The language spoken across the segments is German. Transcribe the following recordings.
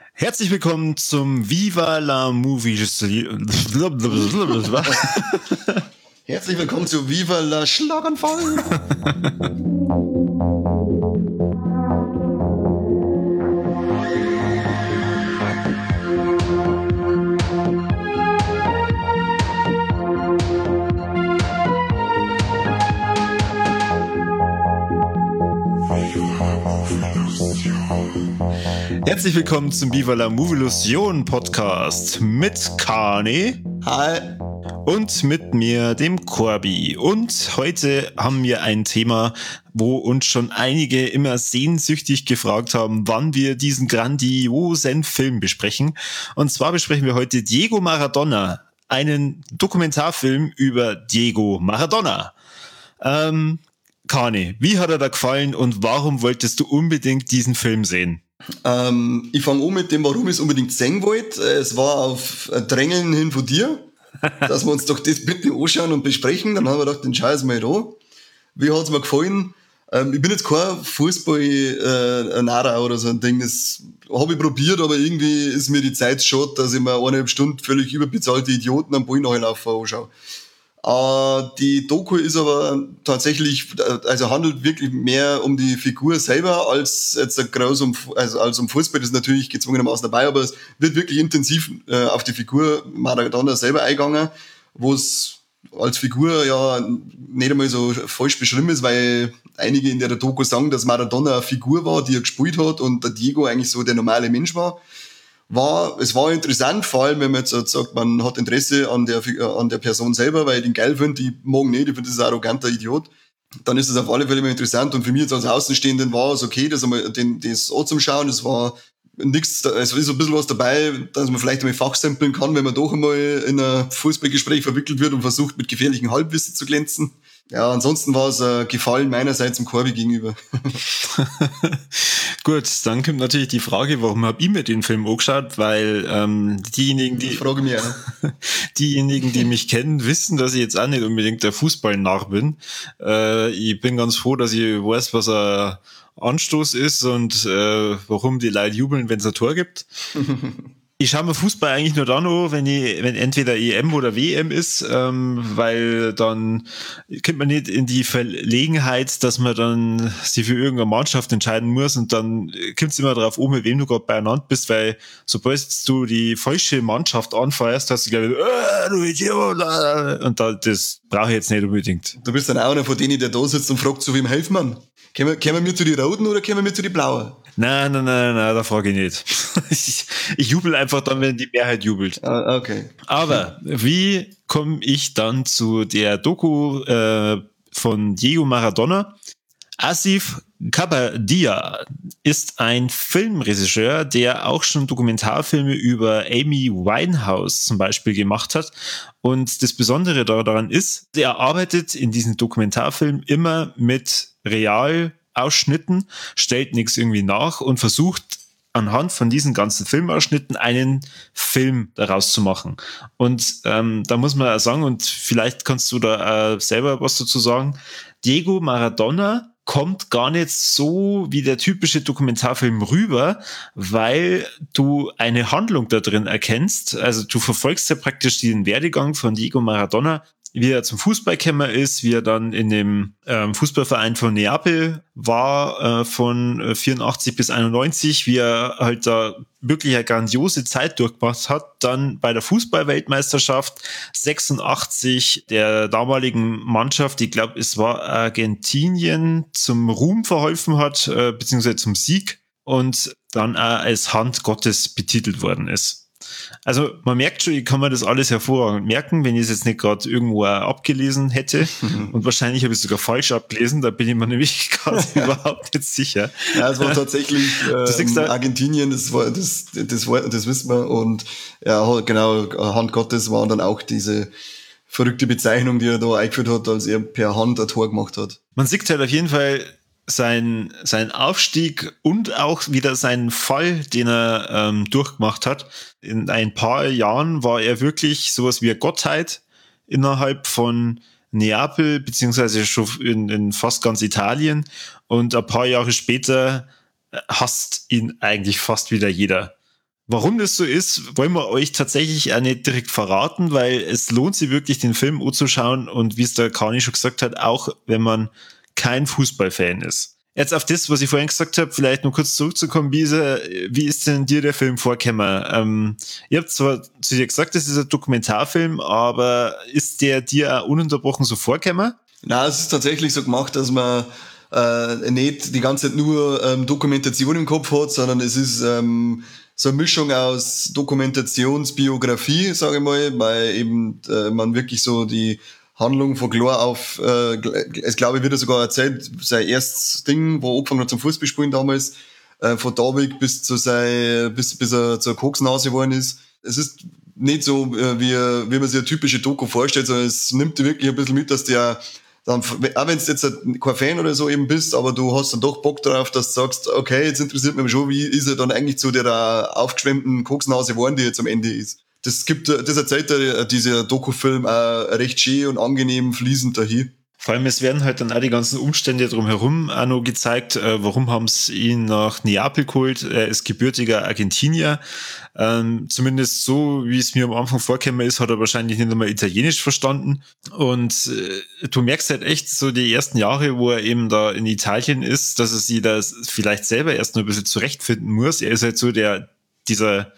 Herzlich willkommen zum Viva la Movie. Herzlich willkommen zu Viva la Schlaganfall. Herzlich willkommen zum Viva la Movilusion Podcast mit Kani. Hi. Und mit mir, dem Corby. Und heute haben wir ein Thema, wo uns schon einige immer sehnsüchtig gefragt haben, wann wir diesen grandiosen Film besprechen. Und zwar besprechen wir heute Diego Maradona, einen Dokumentarfilm über Diego Maradona. Kani, wie hat er da gefallen und warum wolltest du unbedingt diesen Film sehen? Ich fange an mit dem, warum ich es unbedingt sehen wollte. Es war auf Drängeln hin von dir, dass wir uns doch das bitte anschauen und besprechen. Dann haben wir gedacht, den scheiß mal da. Wie hat es mir gefallen? Ich bin jetzt kein Fußball-Nara oder so ein Ding. Das habe ich probiert, aber irgendwie ist mir die Zeit schade, dass ich mir 1,5 Stunden völlig überbezahlte Idioten am Ball nachlaufen anschaue. Die Doku ist aber tatsächlich, also handelt wirklich mehr um die Figur selber als jetzt groß als um Fußball. Das ist natürlich gezwungenermaßen dabei, aber es wird wirklich intensiv auf die Figur Maradona selber eingegangen, wo es als Figur ja nicht einmal so falsch beschrieben ist, weil einige in der Doku sagen, dass Maradona eine Figur war, die er gespielt hat und der Diego eigentlich so der normale Mensch war. Es war interessant, vor allem wenn man jetzt sagt, man hat Interesse an der Person selber, weil ich den geil finde, die morgen nicht, ich finde, das ist ein arroganter Idiot. Dann ist das auf alle Fälle immer interessant und für mich jetzt als Außenstehenden war es okay, das anzuschauen. Das war nichts, es ist ein bisschen was dabei, dass man vielleicht einmal fachsimpeln kann, wenn man doch einmal in ein Fußballgespräch verwickelt wird und versucht, mit gefährlichen Halbwissen zu glänzen. Ja, ansonsten war es ein Gefallen meinerseits dem Corby gegenüber. Gut, dann kommt natürlich die Frage, warum habe ich mir den Film angeschaut, weil diejenigen, die mich kennen, wissen, dass ich jetzt auch nicht unbedingt der Fußballnarr bin. Ich bin ganz froh, dass ich weiß, was ein Anstoß ist und warum die Leute jubeln, wenn es ein Tor gibt. Ich schaue mir Fußball eigentlich nur dann an, wenn entweder EM oder WM ist, weil dann kommt man nicht in die Verlegenheit, dass man dann sich für irgendeine Mannschaft entscheiden muss und dann kommt es immer darauf an, mit wem du gerade beieinander bist, weil sobald du die falsche Mannschaft anfeuerst, hast du gleich du Idiot, und das brauche ich jetzt nicht unbedingt. Du bist dann auch einer von denen, der da sitzt und fragt, so wem helfen man? Können wir mir zu die Roten oder können wir mir zu die Blauen? Nein, da frage ich nicht. Ich jubel einfach dann, wenn die Mehrheit jubelt. Okay. Aber wie komme ich dann zu der Doku von Diego Maradona? Asif Kapadia ist ein Filmregisseur, der auch schon Dokumentarfilme über Amy Winehouse zum Beispiel gemacht hat. Und das Besondere daran ist, er arbeitet in diesen Dokumentarfilmen immer mit Realausschnitten, stellt nichts irgendwie nach und versucht anhand von diesen ganzen Filmausschnitten einen Film daraus zu machen. Und da muss man auch sagen, und vielleicht kannst du da selber was dazu sagen, Diego Maradona kommt gar nicht so wie der typische Dokumentarfilm rüber, weil du eine Handlung da drin erkennst. Also du verfolgst ja praktisch den Werdegang von Diego Maradona, wie er zum Fußball gekommen ist, wie er dann in dem Fußballverein von Neapel war, von 84 bis 91, wie er halt da wirklich eine grandiose Zeit durchgemacht hat, dann bei der Fußballweltmeisterschaft 86 der damaligen Mannschaft, ich glaube, es war Argentinien, zum Ruhm verholfen hat, beziehungsweise zum Sieg und dann auch als Hand Gottes betitelt worden ist. Also man merkt schon, ich kann mir das alles hervorragend merken, wenn ich es jetzt nicht gerade irgendwo abgelesen hätte. Und wahrscheinlich habe ich es sogar falsch abgelesen, da bin ich mir nämlich gerade überhaupt nicht sicher. Ja, es war tatsächlich Argentinien, das wissen wir. Und ja, genau, Hand Gottes war dann auch diese verrückte Bezeichnung, die er da eingeführt hat, als er per Hand ein Tor gemacht hat. Man sieht halt auf jeden Fall sein Aufstieg und auch wieder seinen Fall, den er durchgemacht hat. In ein paar Jahren war er wirklich sowas wie eine Gottheit innerhalb von Neapel, beziehungsweise schon in fast ganz Italien. Und ein paar Jahre später hasst ihn eigentlich fast wieder jeder. Warum das so ist, wollen wir euch tatsächlich auch nicht direkt verraten, weil es lohnt sich wirklich, den Film anzuschauen und wie es der Kani schon gesagt hat, auch wenn man kein Fußballfan ist. Jetzt auf das, was ich vorhin gesagt habe, vielleicht noch kurz zurückzukommen, wie ist denn dir der Film vorgekommen? Ihr habt zwar zu dir gesagt, das ist ein Dokumentarfilm, aber ist der dir auch ununterbrochen so vorgekommen? Nein, es ist tatsächlich so gemacht, dass man nicht die ganze Zeit nur Dokumentation im Kopf hat, sondern es ist so eine Mischung aus Dokumentationsbiografie, sage ich mal, weil eben man wirklich so die Handlung von klar auf, es glaube ich, wird er sogar erzählt, sein erstes Ding, wo er angefangen hat zum Fußballspielen damals, von David bis bis er zur Koksnase geworden ist. Es ist nicht so, wie man sich eine typische Doku vorstellt, sondern es nimmt dir wirklich ein bisschen mit, dass der dann, auch wenn du jetzt kein Fan oder so eben bist, aber du hast dann doch Bock drauf, dass du sagst, okay, jetzt interessiert mich schon, wie ist er dann eigentlich zu der aufgeschwemmten Koksnase geworden, die jetzt am Ende ist. Das erzählt dieser Dokufilm auch recht schön und angenehm fließend dahin. Vor allem, es werden halt dann auch die ganzen Umstände drumherum auch noch gezeigt. Warum haben sie ihn nach Neapel geholt? Er ist gebürtiger Argentinier. Zumindest so, wie es mir am Anfang vorgekommen ist, hat er wahrscheinlich nicht einmal Italienisch verstanden. Und du merkst halt echt so die ersten Jahre, wo er eben da in Italien ist, dass er sich da vielleicht selber erst noch ein bisschen zurechtfinden muss. Er ist halt so dieser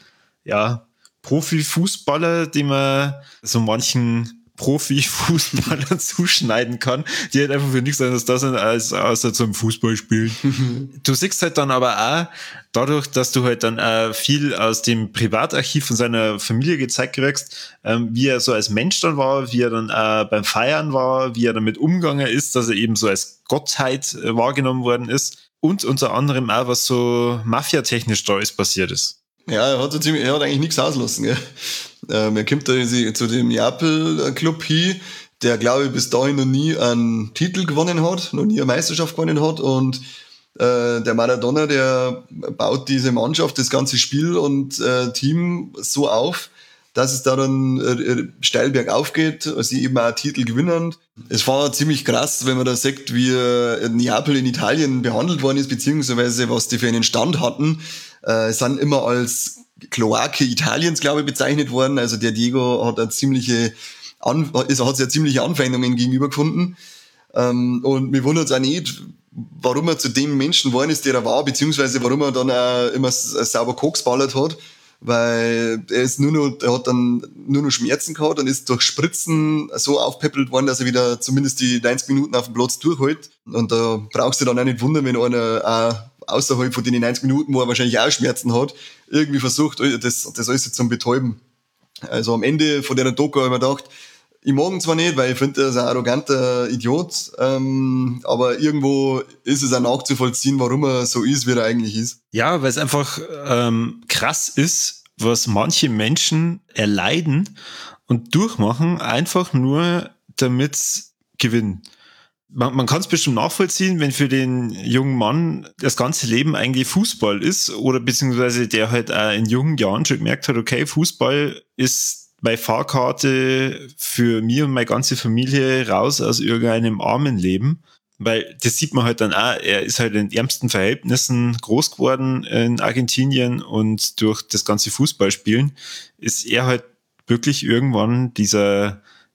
Profifußballer, den man so manchen Profifußballern zuschneiden kann, die halt einfach für nichts anderes da sind, als außer zum Fußball spielen. Du siehst halt dann aber auch, dadurch, dass du halt dann auch viel aus dem Privatarchiv von seiner Familie gezeigt kriegst, wie er so als Mensch dann war, wie er dann auch beim Feiern war, wie er damit umgegangen ist, dass er eben so als Gottheit wahrgenommen worden ist und unter anderem auch, was so mafiatechnisch da alles passiert ist. Ja, er hat eigentlich nichts auslassen. Gell? Er kommt da zu dem Neapel-Club hin, der, glaube ich, bis dahin noch nie einen Titel gewonnen hat, noch nie eine Meisterschaft gewonnen hat. Und der Maradona, der baut diese Mannschaft, das ganze Spiel und Team so auf, dass es da dann steil bergauf geht, sie eben auch einen Titel gewinnen. Es war ziemlich krass, wenn man da sieht, wie Neapel in Italien behandelt worden ist, beziehungsweise was die für einen Stand hatten. Sind immer als Kloake Italiens, glaube ich, bezeichnet worden. Also der Diego hat hat sich ziemliche Anfeindungen gegenüber gefunden. Und mir wundert es auch nicht, warum er zu dem Menschen geworden ist, der er war, beziehungsweise warum er dann auch immer sauber Koks ballert hat. Weil er hat dann nur noch Schmerzen gehabt und ist durch Spritzen so aufpeppelt worden, dass er wieder zumindest die 90 Minuten auf dem Platz durchhält. Und da brauchst du dann auch nicht wundern, wenn einer auch außerhalb von den 90 Minuten, wo er wahrscheinlich auch Schmerzen hat, irgendwie versucht, das alles zum Betäuben. Also am Ende von der Doku habe ich mir gedacht, ich mag ihn zwar nicht, weil ich finde, er ist ein arroganter Idiot, aber irgendwo ist es auch nachzuvollziehen, warum er so ist, wie er eigentlich ist. Ja, weil es einfach krass ist, was manche Menschen erleiden und durchmachen, einfach nur damit gewinnen. Man kann es bestimmt nachvollziehen, wenn für den jungen Mann das ganze Leben eigentlich Fußball ist oder beziehungsweise der halt auch in jungen Jahren schon gemerkt hat, okay, Fußball ist meine Fahrkarte für mich und meine ganze Familie raus aus irgendeinem armen Leben. Weil das sieht man halt dann auch, er ist halt in ärmsten Verhältnissen groß geworden in Argentinien und durch das ganze Fußballspielen ist er halt wirklich irgendwann diese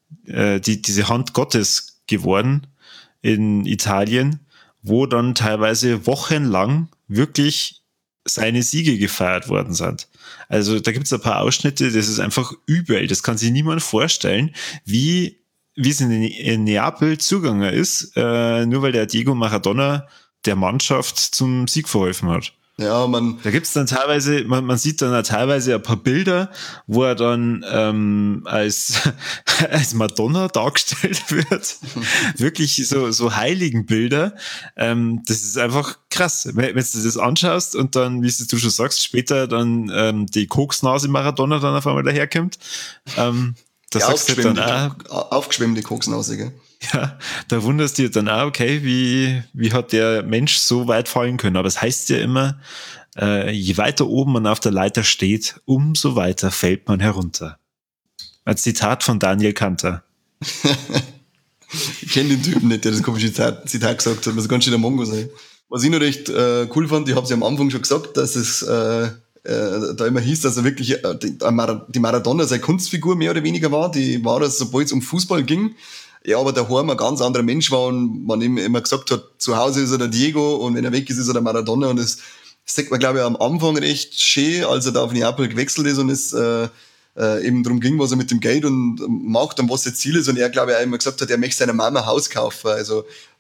Hand Gottes geworden in Italien, wo dann teilweise wochenlang wirklich seine Siege gefeiert worden sind. Also da gibt es ein paar Ausschnitte, das ist einfach übel, das kann sich niemand vorstellen, wie es in Neapel zugegangen ist, nur weil der Diego Maradona der Mannschaft zum Sieg verholfen hat. Ja, da gibt's dann teilweise, man sieht dann teilweise ein paar Bilder, wo er dann als Madonna dargestellt wird. Wirklich so Heiligenbilder. Das ist einfach krass. Wenn du das anschaust und dann, wie du schon sagst, später dann die Koksnase Maradona dann auf einmal daherkommt. Das sagst du dann auch. Aufgeschwemmte Koksnase, gell? Ja, da wunderst du dir dann auch, okay, wie hat der Mensch so weit fallen können? Aber es heißt ja immer, je weiter oben man auf der Leiter steht, umso weiter fällt man herunter. Ein Zitat von Daniel Kanter. Ich kenne den Typen nicht, der das komische Zitat gesagt hat, muss ganz schön der Mongo sein. Was ich noch recht cool fand, ich habe es ja am Anfang schon gesagt, dass es da immer hieß, dass er wirklich die Maradona seine Kunstfigur mehr oder weniger war. Die war das, sobald es um Fußball ging. Ja, aber daheim ein ganz anderer Mensch war und man ihm immer gesagt hat, zu Hause ist er der Diego und wenn er weg ist er der Maradona. Und das sagt man, glaube ich, am Anfang recht schön, als er da auf Neapel gewechselt ist und es eben darum ging, was er mit dem Geld und macht und was sein Ziel ist. Und er, glaube ich, auch immer gesagt hat, er möchte seiner Mama ein Haus kaufen. Also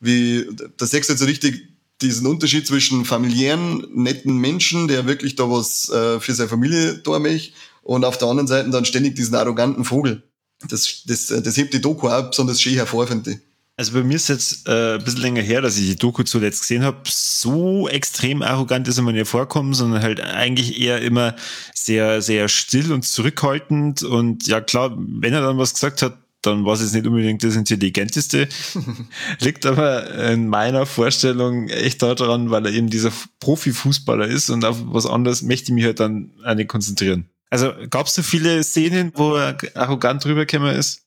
da siehst du jetzt so richtig diesen Unterschied zwischen familiären, netten Menschen, der wirklich da was für seine Familie da möchte, und auf der anderen Seite dann ständig diesen arroganten Vogel. Das hebt die Doku auch besonders schön hervor, finde ich. Also bei mir ist jetzt ein bisschen länger her, dass ich die Doku zuletzt gesehen habe. So extrem arrogant ist er mir nicht vorkommen, sondern halt eigentlich eher immer sehr, sehr still und zurückhaltend. Und ja klar, wenn er dann was gesagt hat, dann war es jetzt nicht unbedingt das Intelligenteste. Liegt aber in meiner Vorstellung echt daran, weil er eben dieser Profifußballer ist und auf was anderes möchte ich mich halt dann auch nicht konzentrieren. Also gab es so viele Szenen, wo er arrogant rübergekommen ist?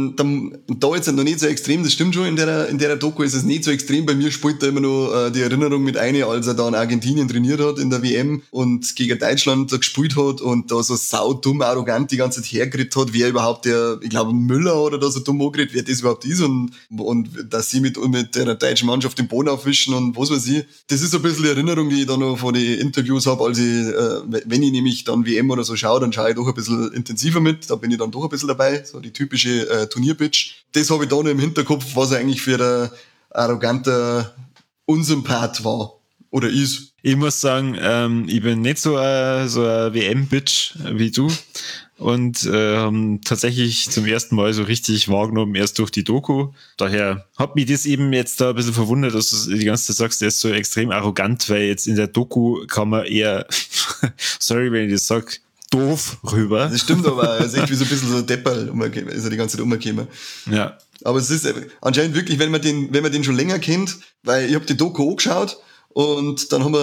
Da jetzt noch nicht so extrem, das stimmt schon, in der Doku ist es nicht so extrem. Bei mir spielt da immer noch die Erinnerung mit ein, als er da in Argentinien trainiert hat in der WM und gegen Deutschland da gespielt hat und da so saudumm, arrogant die ganze Zeit hergeredet hat, wer überhaupt ich glaube Müller oder da so dumm angeredet, wer das überhaupt ist und dass sie mit der deutschen Mannschaft den Boden aufwischen und was weiß ich. Das ist so ein bisschen die Erinnerung, die ich da noch von den Interviews habe, als ich, wenn ich nämlich dann WM oder so schaue, dann schaue ich doch ein bisschen intensiver mit, da bin ich dann doch ein bisschen dabei, so die typische Turnierbitch. Das habe ich da noch im Hinterkopf, was er eigentlich für ein arroganter Unsympath war oder ist. Ich muss sagen, ich bin nicht so ein WM-Bitch wie du und tatsächlich zum ersten Mal so richtig wahrgenommen erst durch die Doku. Daher hat mich das eben jetzt da ein bisschen verwundert, dass du die ganze Zeit sagst, der ist so extrem arrogant, weil jetzt in der Doku kann man eher, sorry, wenn ich das sag, doof rüber. Das stimmt aber, er ist echt wie so ein bisschen so ein Depperl, ist er die ganze Zeit umgekommen. Ja. Aber es ist anscheinend wirklich, wenn man den schon länger kennt, weil ich habe die Doku angeschaut und dann haben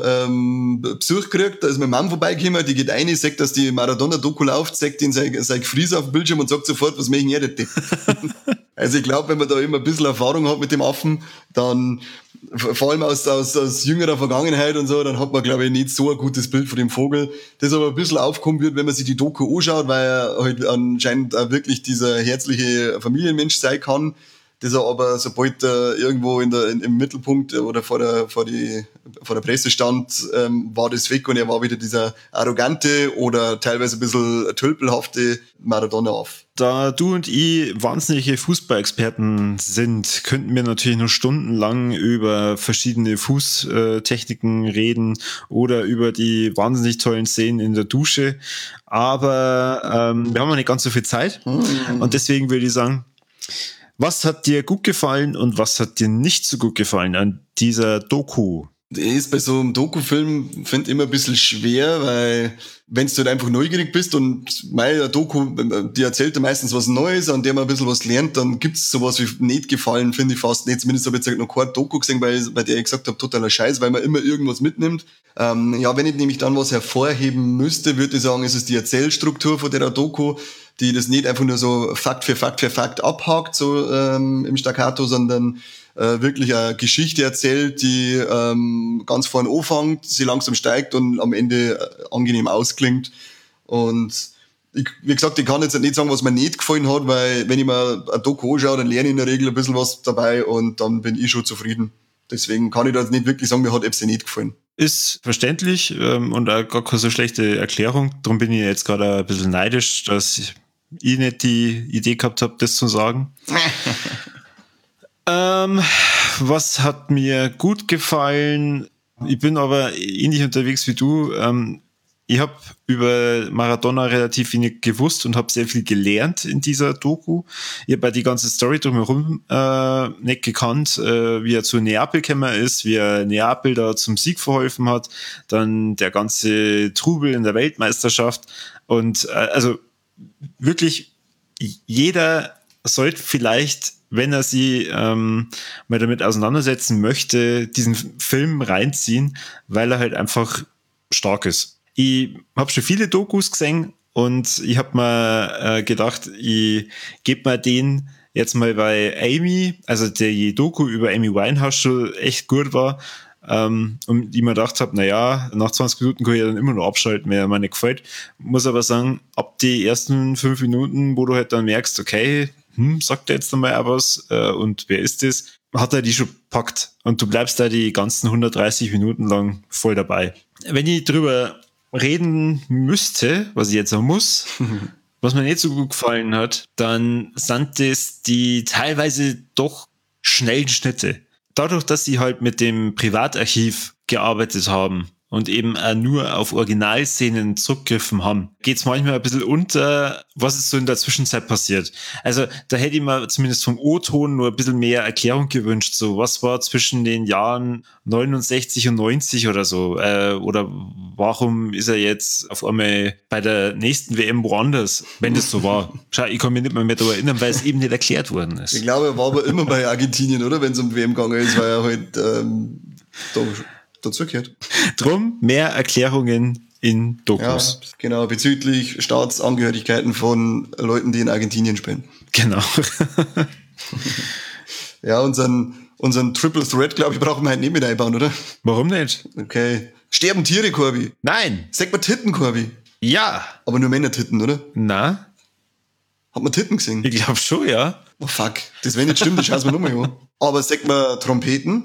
wir Besuch gekriegt, da ist meine Mom vorbeigekommen, die geht rein, sagt, dass die Maradona-Doku läuft, sagt den sein Gefriese auf dem Bildschirm und sagt sofort, was möchten ihr denn? Also ich glaube, wenn man da immer ein bisschen Erfahrung hat mit dem Affen, dann vor allem aus jüngerer Vergangenheit und so, dann hat man, glaube ich, nicht so ein gutes Bild von dem Vogel, das aber ein bisschen aufkommen wird, wenn man sich die Doku anschaut, weil er halt anscheinend auch wirklich dieser herzliche Familienmensch sein kann, das er aber, sobald er irgendwo im Mittelpunkt oder vor der Presse stand, war das weg und er war wieder dieser arrogante oder teilweise ein bisschen tölpelhafte Maradona auf. Da du und ich wahnsinnige Fußballexperten sind, könnten wir natürlich noch stundenlang über verschiedene Fußtechniken reden oder über die wahnsinnig tollen Szenen in der Dusche. Aber wir haben ja nicht ganz so viel Zeit und deswegen würde ich sagen, was hat dir gut gefallen und was hat dir nicht so gut gefallen an dieser Doku? Das ist bei so einem Doku-Film, finde ich, immer ein bisschen schwer, weil wenn du halt einfach neugierig bist und meine Doku, die erzählt ja meistens was Neues, an der man ein bisschen was lernt, dann gibt's sowas wie nicht gefallen, finde ich fast nicht. Zumindest habe ich jetzt noch keine Doku gesehen, bei der ich gesagt habe, totaler Scheiß, weil man immer irgendwas mitnimmt. Ja, wenn ich nämlich dann was hervorheben müsste, würde ich sagen, es ist die Erzählstruktur von der Doku, die das nicht einfach nur so Fakt für Fakt für Fakt abhakt, so im Staccato, sondern wirklich eine Geschichte erzählt, die ganz vorne anfängt, sie langsam steigt und am Ende angenehm ausklingt. Und wie gesagt, ich kann jetzt nicht sagen, was mir nicht gefallen hat, weil wenn ich mir ein Doku anschaue, dann lerne ich in der Regel ein bisschen was dabei und dann bin ich schon zufrieden. Deswegen kann ich da jetzt nicht wirklich sagen, mir hat es nicht gefallen. Ist verständlich und auch gar keine so schlechte Erklärung. Darum bin ich jetzt gerade ein bisschen neidisch, dass ich nicht die Idee gehabt habe, das zu sagen. Was hat mir gut gefallen? Ich bin aber ähnlich unterwegs wie du. Ich habe über Maradona relativ wenig gewusst und habe sehr viel gelernt in dieser Doku. Ich habe die ganze Story drumherum nicht gekannt, wie er zu Neapel gekommen ist, wie er Neapel da zum Sieg verholfen hat, dann der ganze Trubel in der Weltmeisterschaft und also wirklich jeder sollte vielleicht, wenn er sie mal damit auseinandersetzen möchte, diesen Film reinziehen, weil er halt einfach stark ist. Ich habe schon viele Dokus gesehen und ich habe mir gedacht, ich gebe mir den jetzt mal bei Amy, also die Doku über Amy Winehouse schon echt gut war, und ich mir gedacht habe, naja, nach 20 Minuten kann ich dann immer noch abschalten, wenn er mir nicht gefällt. Muss aber sagen, ab die ersten 5 Minuten, wo du halt dann merkst, okay, sagt er jetzt nochmal auch was und wer ist das, hat er die schon gepackt und du bleibst da die ganzen 130 Minuten lang voll dabei. Wenn ich drüber reden müsste, was ich jetzt auch muss, was mir nicht so gut gefallen hat, dann sind das die teilweise doch schnellen Schnitte. Dadurch, dass sie halt mit dem Privatarchiv gearbeitet haben und eben auch nur auf Originalszenen zurückgegriffen haben, geht's manchmal ein bisschen unter, was ist so in der Zwischenzeit passiert. Also da hätte ich mir zumindest vom O-Ton nur ein bisschen mehr Erklärung gewünscht, so was war zwischen den Jahren 69 und 90 oder so, oder warum ist er jetzt auf einmal bei der nächsten WM woanders, wenn das so war. Schau, ich kann mich nicht mehr daran erinnern, weil es eben nicht erklärt worden ist. Ich glaube, er war aber immer bei Argentinien, oder? Wenn es um WM gegangen ist, weil er halt dazugehört. Drum mehr Erklärungen in Dokus. Ja, genau, bezüglich Staatsangehörigkeiten von Leuten, die in Argentinien spielen. Genau. Ja, unseren Triple Threat, glaube ich, brauchen wir halt nicht mit einbauen, oder? Warum nicht? Okay. Sterben Tiere, Corby? Nein. Sag mal Titten, Corby? Ja. Aber nur Männer-Titten, oder? Na? Hat man Titten gesehen? Ich glaube schon, ja. Oh fuck, das wenn nicht stimmt, das schauen wir nochmal an. Aber sag mal Trompeten?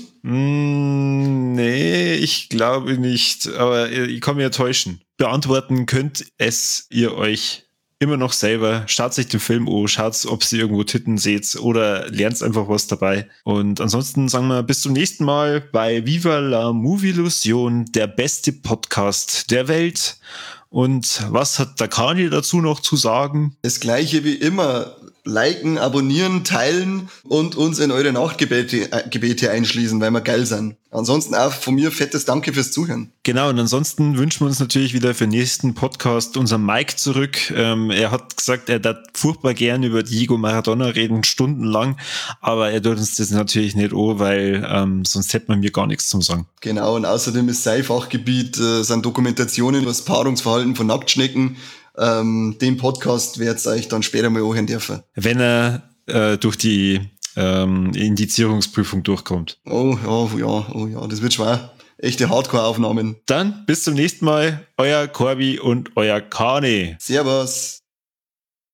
Nee, ich glaube nicht. Aber ich kann mich ja täuschen. Beantworten könnt es ihr euch immer noch selber. Schaut euch den Film an, schaut, ob ihr irgendwo Titten seht oder lernt einfach was dabei. Und ansonsten sagen wir bis zum nächsten Mal bei Viva la Movieillusion, der beste Podcast der Welt. Und was hat der Kani dazu noch zu sagen? Das gleiche wie immer. Liken, abonnieren, teilen und uns in eure Nachtgebete einschließen, weil wir geil sind. Ansonsten auch von mir fettes Danke fürs Zuhören. Genau, und ansonsten wünschen wir uns natürlich wieder für den nächsten Podcast unseren Mike zurück. Er hat gesagt, er darf furchtbar gern über Diego Maradona reden, stundenlang, aber er tut uns das natürlich nicht an, weil sonst hätte man mir gar nichts zum sagen. Genau, und außerdem ist sein Fachgebiet, sind Dokumentationen über das Paarungsverhalten von Nacktschnecken. Den Podcast werdet ihr euch dann später mal anhören dürfen. Wenn er durch die Indizierungsprüfung durchkommt. Oh ja, das wird schwer. Echte Hardcore-Aufnahmen. Dann bis zum nächsten Mal, euer Corby und euer Kani. Servus.